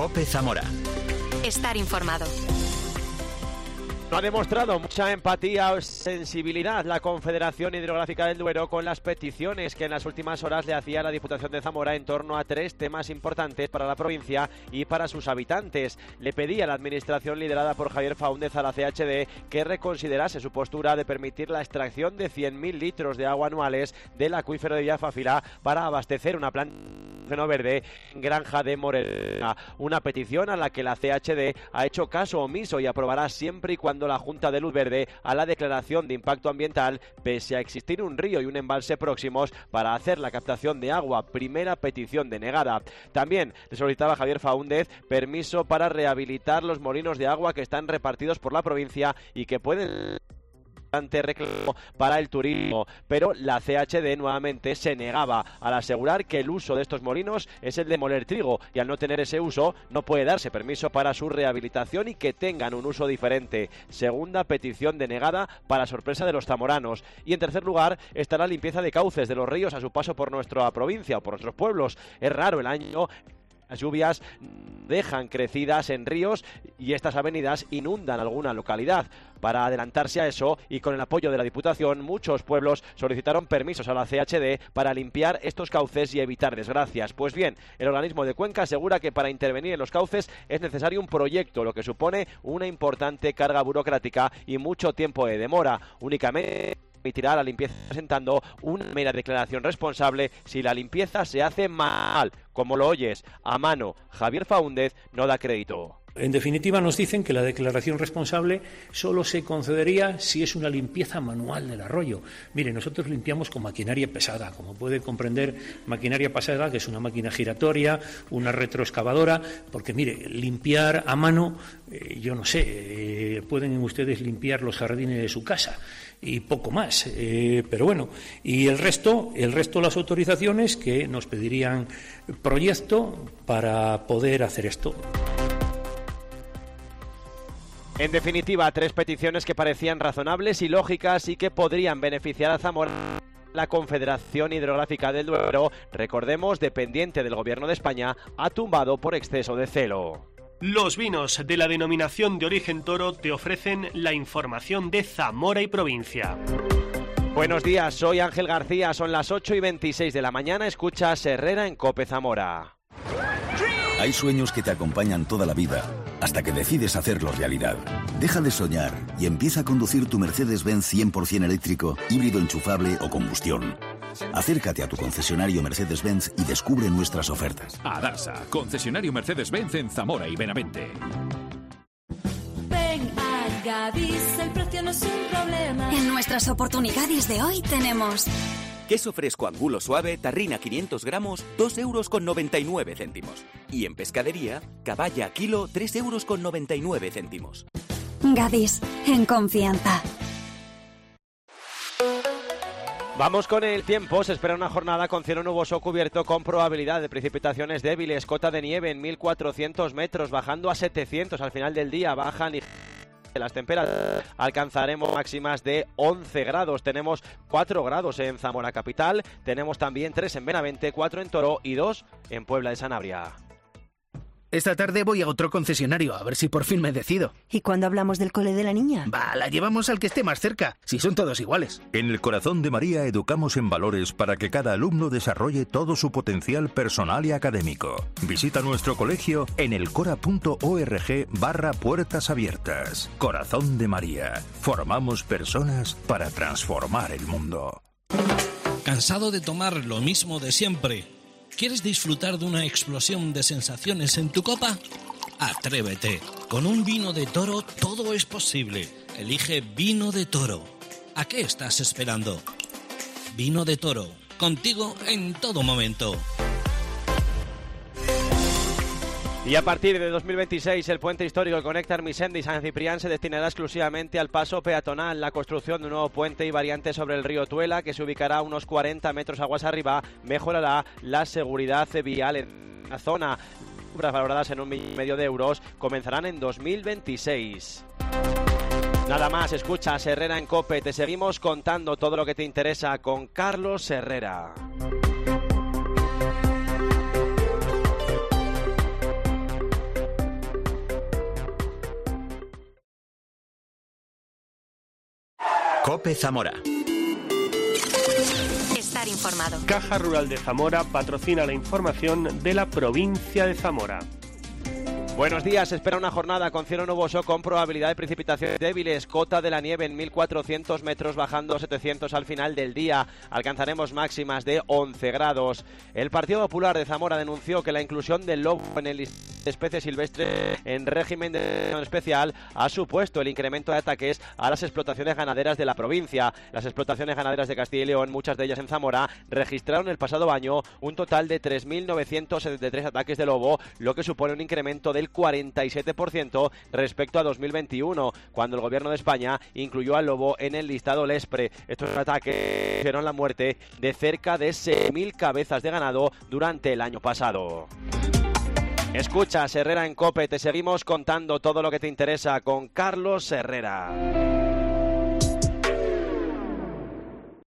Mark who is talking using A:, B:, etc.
A: COPE Zamora.
B: Estar informado.
C: Ha demostrado mucha empatía o sensibilidad la Confederación Hidrográfica del Duero con las peticiones que en las últimas horas le hacía la Diputación de Zamora en torno a 3 temas importantes para la provincia y para sus habitantes. Le pedía a la administración liderada por Javier Faúndez a la CHD que reconsiderase su postura de permitir la extracción de 100.000 litros de agua anuales del acuífero de Villafafila para abastecer una planta verde en Granja de Morena. Una petición a la que la CHD ha hecho caso omiso y aprobará siempre y cuando la Junta de Luz Verde a la declaración de impacto ambiental, pese a existir un río y un embalse próximos para hacer la captación de agua. Primera petición denegada. También le solicitaba a Javier Faúndez permiso para rehabilitar los molinos de agua que están repartidos por la provincia y que pueden reclamo para el turismo, pero la CHD nuevamente se negaba al asegurar que el uso de estos molinos es el de moler trigo y al no tener ese uso no puede darse permiso para su rehabilitación y que tengan un uso diferente. Segunda petición denegada para sorpresa de los zamoranos. Y en tercer lugar está la limpieza de cauces de los ríos a su paso por nuestra provincia o por nuestros pueblos. Es raro el año. Las lluvias dejan crecidas en ríos y estas avenidas inundan alguna localidad. Para adelantarse a eso y con el apoyo de la Diputación, muchos pueblos solicitaron permisos a la CHD para limpiar estos cauces y evitar desgracias. Pues bien, el organismo de Cuenca asegura que para intervenir en los cauces es necesario un proyecto, lo que supone una importante carga burocrática y mucho tiempo de demora. Únicamente permitirá la limpieza presentando una mera declaración responsable si la limpieza se hace mal, como lo oyes, a mano. Javier Faúndez no da crédito.
D: En definitiva, nos dicen que la declaración responsable solo se concedería si es una limpieza manual del arroyo. Mire, nosotros limpiamos con maquinaria pesada, como puede comprender, maquinaria pesada, que es una máquina giratoria, una retroexcavadora, porque mire, limpiar a mano, yo no sé, pueden ustedes limpiar los jardines de su casa y poco más, pero bueno, y el resto las autorizaciones que nos pedirían proyecto para poder hacer esto.
C: En definitiva, 3 peticiones que parecían razonables y lógicas y que podrían beneficiar a Zamora. La Confederación Hidrográfica del Duero, recordemos, dependiente del Gobierno de España, ha tumbado por exceso de celo.
E: Los vinos de la denominación de origen Toro te ofrecen la información de Zamora y provincia.
C: Buenos días, soy Ángel García, son las 8:26 de la mañana, escuchas Herrera en COPE Zamora.
F: Hay sueños que te acompañan toda la vida, hasta que decides hacerlos realidad. Deja de soñar y empieza a conducir tu Mercedes-Benz 100% eléctrico, híbrido enchufable o combustión. Acércate a tu concesionario Mercedes-Benz y descubre nuestras ofertas.
G: Adarsa, concesionario Mercedes-Benz en Zamora y Benavente.
H: Ven a Gadis, el precio no es un problema.
B: En nuestras oportunidades de hoy tenemos
I: queso fresco angulo suave, tarrina 500 gramos, 2,99 €. Y en pescadería, caballa kilo, 3,99 €.
B: Gadis, en confianza.
C: Vamos con el tiempo. Se espera una jornada con cielo nuboso cubierto con probabilidad de precipitaciones débiles. Cota de nieve en 1.400 metros, bajando a 700 al final del día. Bajan y las temperaturas alcanzaremos máximas de 11 grados. Tenemos 4 grados en Zamora capital. Tenemos también 3 en Benavente, 4 en Toro y 2 en Puebla de Sanabria.
J: Esta tarde voy a otro concesionario, a ver si por fin me decido.
K: ¿Y cuándo hablamos del cole de la niña?
J: Va, la llevamos al que esté más cerca, si son todos iguales.
L: En el Corazón de María educamos en valores para que cada alumno desarrolle todo su potencial personal y académico. Visita nuestro colegio en elcora.org/puertas abiertas. Corazón de María. Formamos personas para transformar el mundo.
M: ¿Cansado de tomar lo mismo de siempre? ¿Quieres disfrutar de una explosión de sensaciones en tu copa? Atrévete. Con un vino de Toro todo es posible. Elige Vino de Toro. ¿A qué estás esperando? Vino de Toro. Contigo en todo momento.
C: Y a partir de 2026, el puente histórico que conecta Armisende y San Ciprián se destinará exclusivamente al paso peatonal. La construcción de un nuevo puente y variante sobre el río Tuela, que se ubicará a unos 40 metros aguas arriba, mejorará la seguridad vial en la zona. Obras valoradas en 1,5 millones de euros comenzarán en 2026. Nada más, escuchas Herrera en COPE. Te seguimos contando todo lo que te interesa con Carlos Herrera.
A: COPE Zamora.
B: Estar informado.
E: Caja Rural de Zamora patrocina la información de la provincia de Zamora.
C: Buenos días, se espera una jornada con cielo nuboso con probabilidad de precipitaciones débiles, cota de la nieve en 1.400 metros bajando 700 al final del día, alcanzaremos máximas de 11 grados. El Partido Popular de Zamora denunció que la inclusión del lobo en el listado de especies silvestres en régimen de protección especial ha supuesto el incremento de ataques a las explotaciones ganaderas de la provincia. Las explotaciones ganaderas de Castilla y León, muchas de ellas en Zamora, registraron el pasado año un total de 3.973 ataques de lobo, lo que supone un incremento del 47% respecto a 2021, cuando el gobierno de España incluyó al lobo en el listado LESPRE. Estos ataques hicieron la muerte de cerca de 6.000 cabezas de ganado durante el año pasado. Escuchas Herrera en COPE, te seguimos contando todo lo que te interesa con Carlos Herrera.